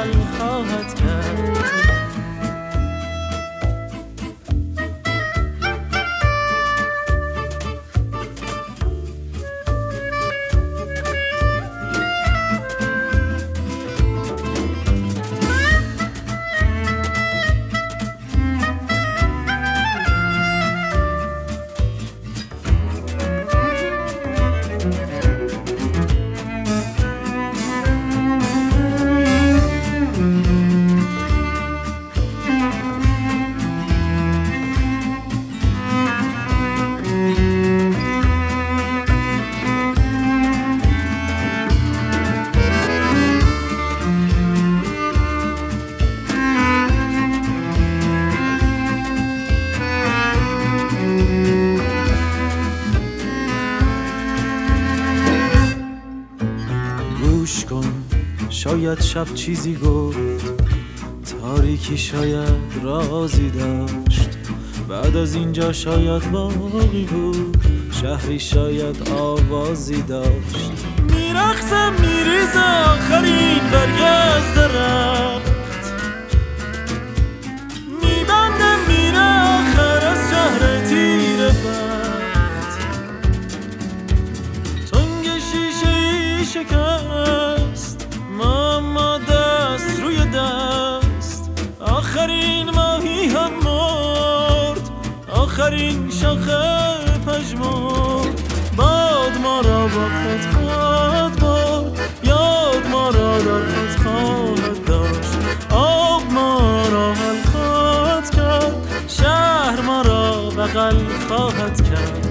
بغل خواهد کرد. گوش کن شاید شب چیزی گفت، تاریکی شاید رازی داشت، بعد از اینجا شاید باقی بود، شهری شاید آوازی داشت. میرقصم میریزه آخرین برگ از درخت، میبندم میره آخر از شهر تیر بخت. تنگ شیشه شکست ماما دست روی دست، آخرین ماهی هم مرد، آخرین شاخه پژمرد. باد ما را با خود خواهد برد، یاد ما را در خود خواهد داشت، آب ما را حل خواهد کرد، شهر ما را بغل خواهد کرد.